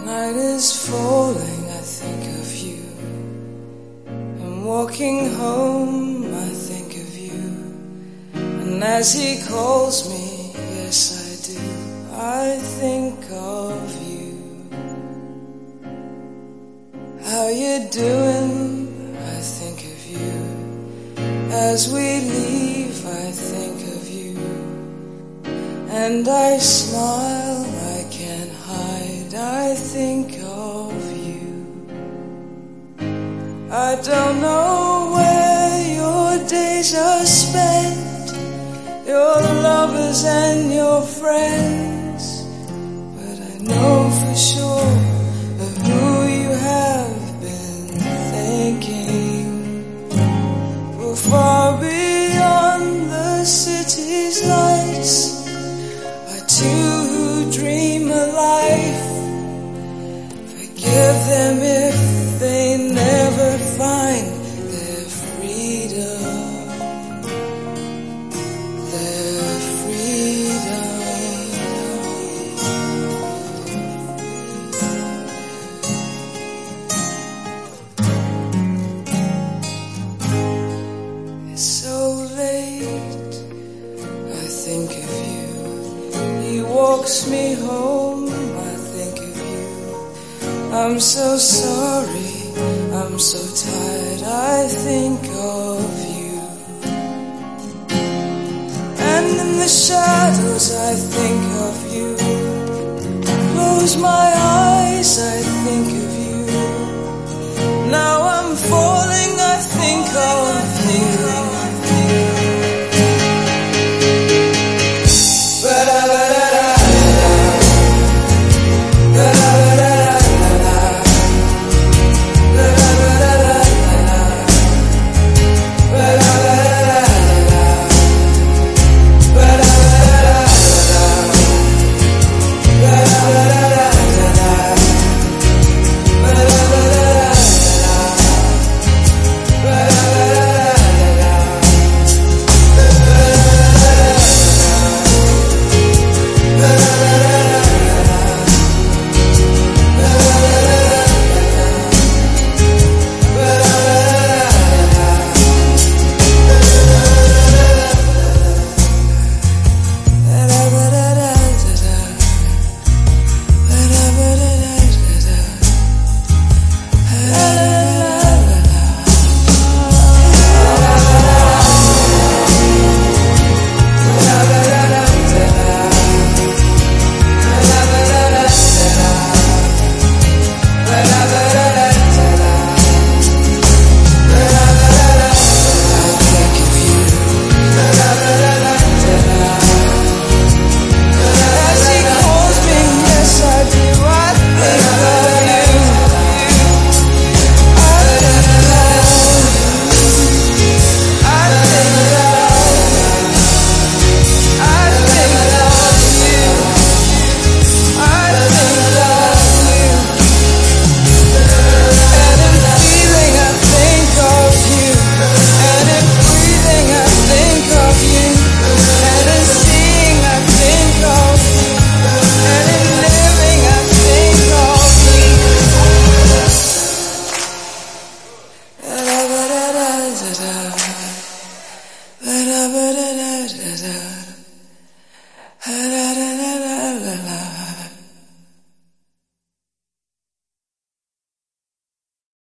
Night is falling, I think of you. I'm walking home, I think of you. And as he calls me, yes I do, I think of you. How you doing? I think of you. As we leave, I think of you. And I smile, I can't hide, I think of you. I don't know where your days are spent, your lovers and your friends, but I know for sure of who you have been thinking. For far beyond the city's lights are two who dream a life. Forgive them if they never find their freedom. Their freedom. It's so late, I think of you. He walks me home, I think of you. I'm so sorry, I'm so tired, I think of you. And in the shadows I think of you. Close my eyes, I think of you. Now I'm falling, I think of you. Da da da da da da da.